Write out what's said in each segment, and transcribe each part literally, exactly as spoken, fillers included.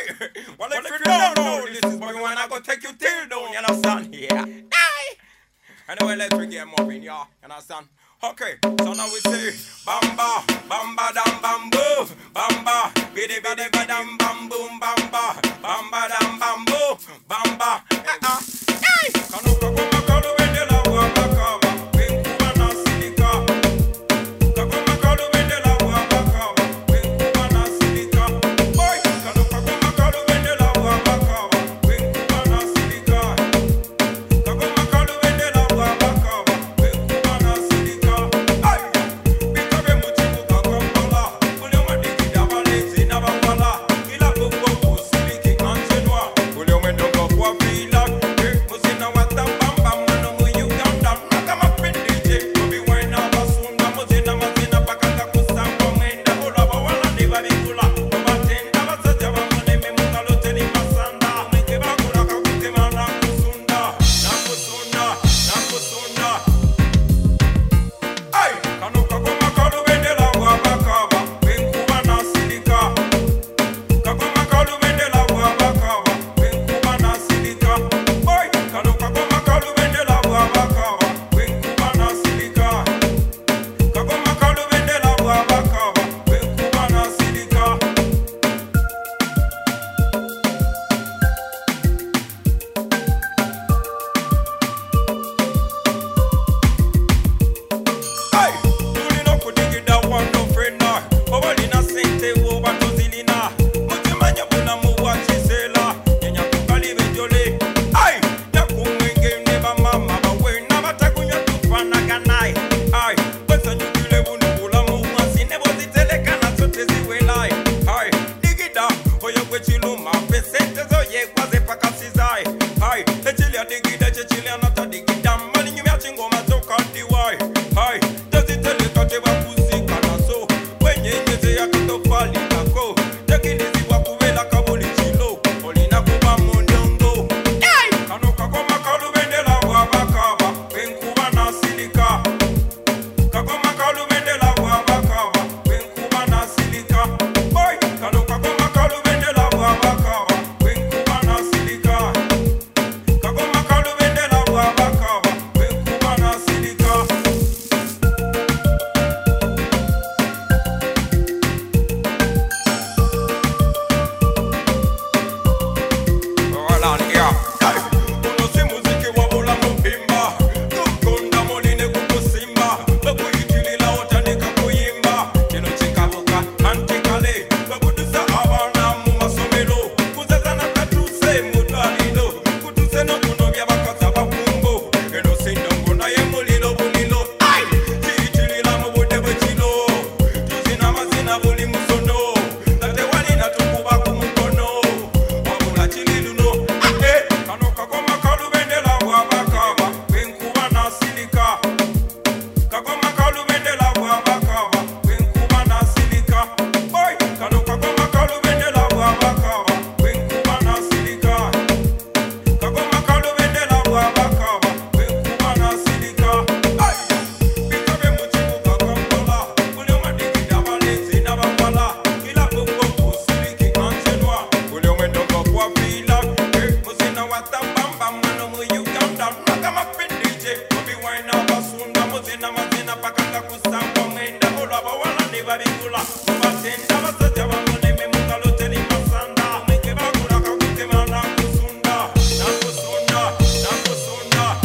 Aye. Well, if you don't know, this is what we wanna go take you till down, you understand? Yeah. Aye. Anyway, let's get moving, yeah. You understand? Okay, so now we say bamba, bamba dam bamboo, bamba, bidi bidi badam bam boom bamba, bamba dam bamboo, bamba. Eh ah, hey, kanuka kuma kalu wende la wabakaba, wenkuba na silika. Kakuma kalu wende la wabakaba, wenkuba na silika. Boy, kanuka kuma kalu wende la wabakaba, wenkuba na silika. Kakuma kalu wende la wabakaba, wenkuba na silika.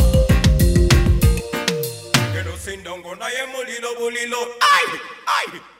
Ay, ay.